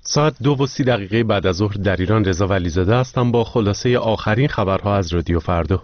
ساعت 2:30 بعد از ظهر در ایران. رضا ولیزاده هستم با خلاصه آخرین خبرها از رادیو فردا.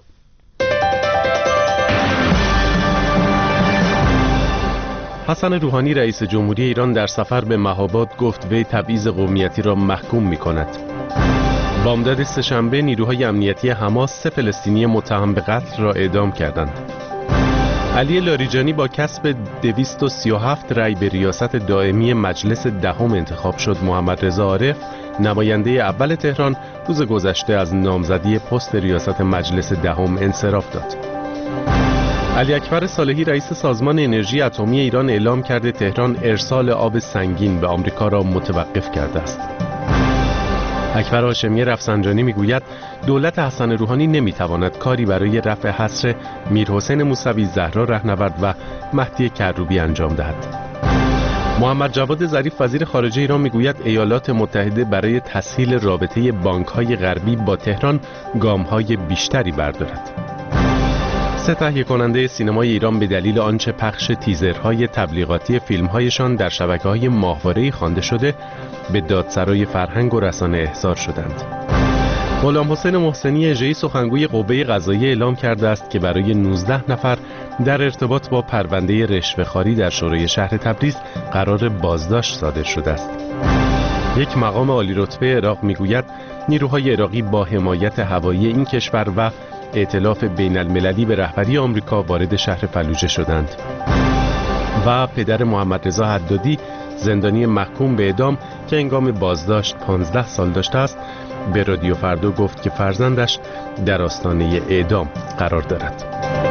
حسن روحانی رئیس جمهوری ایران در سفر به مهاباد گفت وی تبعیض قومیتی را محکوم می‌کند. بامداد سه‌شنبه نیروهای امنیتی حماس 3 فلسطینی متهم به قتل را اعدام کردند. علی لاریجانی با کسب 237 رأی به ریاست دائمی مجلس دهم انتخاب شد. محمد رضا عارف نماینده اول تهران روز گذشته از نامزدی پست ریاست مجلس دهم انصراف داد. علی اکبر صالحی رئیس سازمان انرژی اتمی ایران اعلام کرده تهران ارسال آب سنگین به آمریکا را متوقف کرده است. اکبر هاشمی رفسنجانی میگوید دولت حسن روحانی نمیتواند کاری برای رفع حصر میرحسین موسوی، زهرا رهنورد و مهدی کروبی انجام دهد. محمد جواد ظریف وزیر خارجه ایران میگوید ایالات متحده برای تسهیل رابطه بانک‌های غربی با تهران گام‌های بیشتری بردارد. 3 تهیه کننده سینمای ایران به دلیل آنچه پخش تیزرهای تبلیغاتی فیلم‌هایشان در شبکه‌های ماهواره‌ای خوانده شده به دادسرای فرهنگ و رسانه احضار شدند. غلام حسین محسنی اژه‌ای سخنگوی قوه قضاییه اعلام کرده است که برای 19 نفر در ارتباط با پرونده رشوه‌خواری در شورای شهر تبریز قرار بازداشت صادر شده است. یک مقام عالی رتبه عراق میگوید نیروهای عراقی با حمایت هوایی این کشور و ائتلاف بین المللی به رهبری آمریکا وارد شهر فلوجه شدند. و پدر محمد رضا حدادی زندانی محکوم به اعدام که هنگام بازداشت 15 سال داشته است به رادیو فردا گفت که فرزندش در آستانه اعدام قرار دارد.